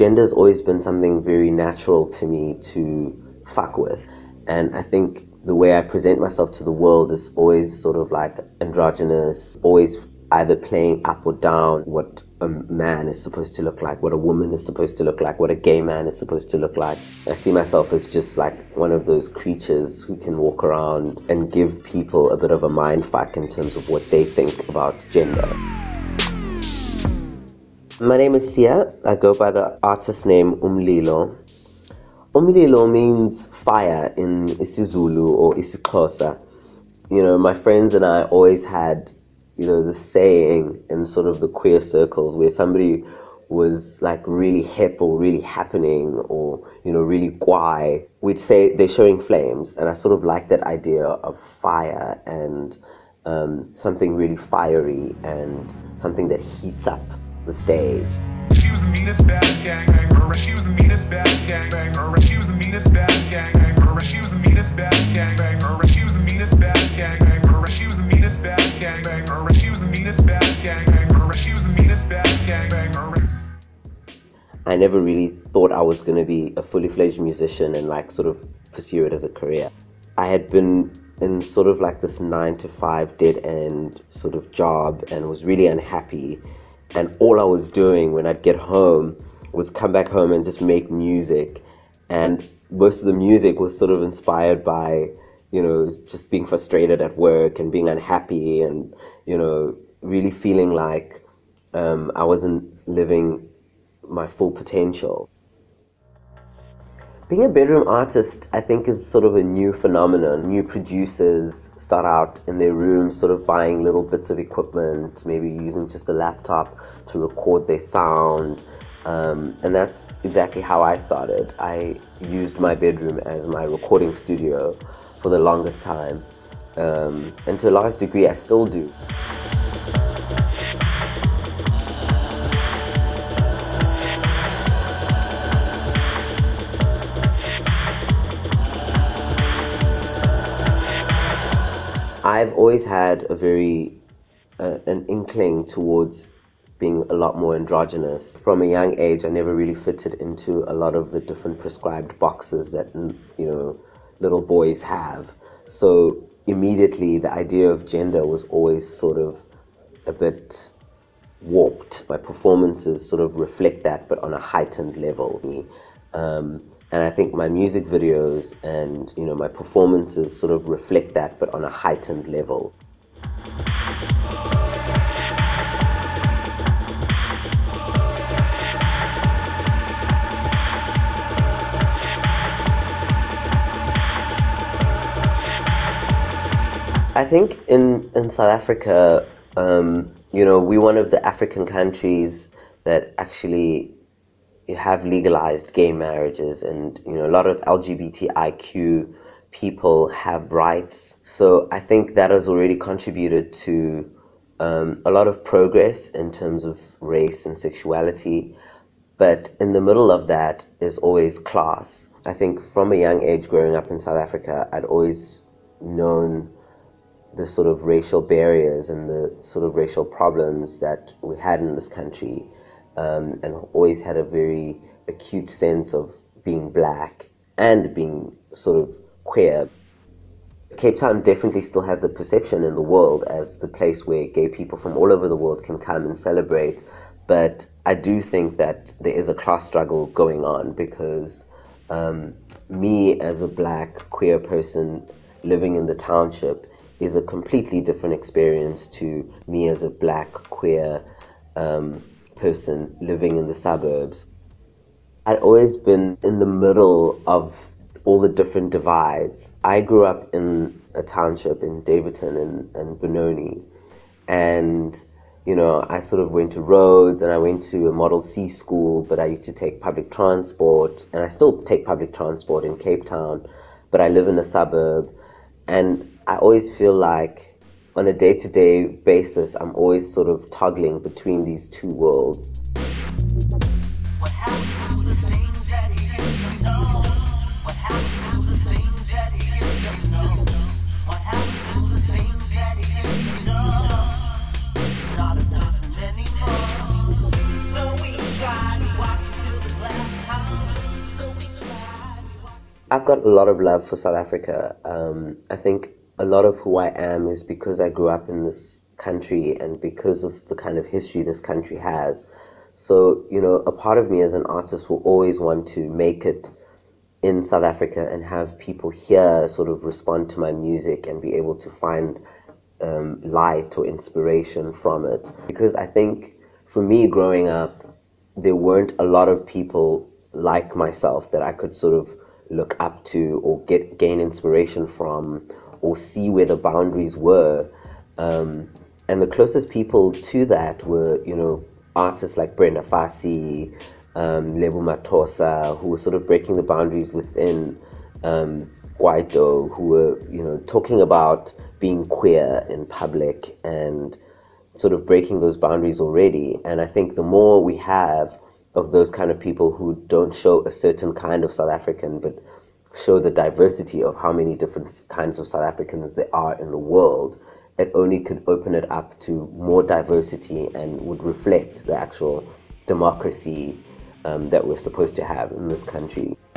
gender's always been something very natural to me to fuck with. And I think the way I present myself to the world is always sort of like androgynous, always either playing up or down what a man is supposed to look like, what a woman is supposed to look like, what a gay man is supposed to look like. I see myself as just like one of those creatures who can walk around and give people a bit of a mind fuck in terms of what they think about gender. My name is Sia. I go by the artist name Umlilo. Umlilo means fire in isiZulu or isiXhosa. You know, my friends and I always had, you know, the saying in sort of the queer circles where somebody was like really hip or really happening or, you know, really guai, we'd say they're showing flames. And I sort of like that idea of fire and something really fiery and something that heats up the stage. She was the meanest bad gangbanger. She was the meanest bad gangbanger. She was the meanest bad gangbanger. She was the meanest bad gangbanger. She was the meanest bad gangbanger. She was the meanest bad gangbanger. She was the meanest bad gangbanger. She was the meanest bad gangbanger. I never really thought I was going to be a fully fledged musician and like sort of pursue it as a career. I had been in sort of like this 9-to-5 dead end sort of job and was really unhappy. And all I was doing when I'd get home was come back home and just make music. And most of the music was sort of inspired by, you know, just being frustrated at work and being unhappy and, you know, really feeling like I wasn't living my full potential. Being a bedroom artist, I think, is sort of a new phenomenon. New producers start out in their rooms sort of buying little bits of equipment, maybe using just a laptop to record their sound. And that's exactly how I started. I used my bedroom as my recording studio for the longest time. And to a large degree, I still do. I've always had a very, an inkling towards being a lot more androgynous. From a young age, I never really fitted into a lot of the different prescribed boxes that, you know, little boys have. So immediately the idea of gender was always sort of a bit warped. My performances sort of reflect that, but on a heightened level. And I think my music videos and, you know, my performances sort of reflect that, but on a heightened level. I think in South Africa, you know, we're one of the African countries that actually have legalized gay marriages, and, you know, a lot of LGBTIQ people have rights. So I think that has already contributed to a lot of progress in terms of race and sexuality. But in the middle of that is always class. I think from a young age growing up in South Africa, I'd always known the sort of racial barriers and the sort of racial problems that we had in this country. And always had a very acute sense of being black and being sort of queer. Cape Town definitely still has a perception in the world as the place where gay people from all over the world can come and celebrate. But I do think that there is a class struggle going on because me as a black queer person living in the township is a completely different experience to me as a black queer person living in the suburbs. I'd always been in the middle of all the different divides. I grew up in a township in Davidson and Benoni, and, you know, I sort of went to Rhodes and I went to a Model C school, but I used to take public transport, and I still take public transport in Cape Town, but I live in a suburb, and I always feel like on a day-to-day basis, I'm always sort of toggling between these two worlds. What happened to the things that he didn't know? What happened to the things that he didn't know? What happened to the things that he didn't know? Not a person anymore. So we tried to walk into the glass. I've got a lot of love for South Africa. I think a lot of who I am is because I grew up in this country and because of the kind of history this country has. So, a part of me as an artist will always want to make it in South Africa and have people here sort of respond to my music and be able to find light or inspiration from it. Because I think for me growing up, there weren't a lot of people like myself that I could sort of look up to or gain inspiration from or see where the boundaries were. And the closest people to that were, artists like Brenda Fassie, Lebo Mathosa, who were sort of breaking the boundaries within Kwaito, who were, talking about being queer in public and sort of breaking those boundaries already. And I think the more we have of those kind of people who don't show a certain kind of South African, but show the diversity of how many different kinds of South Africans there are in the world, it only could open it up to more diversity and would reflect the actual democracy that we're supposed to have in this country.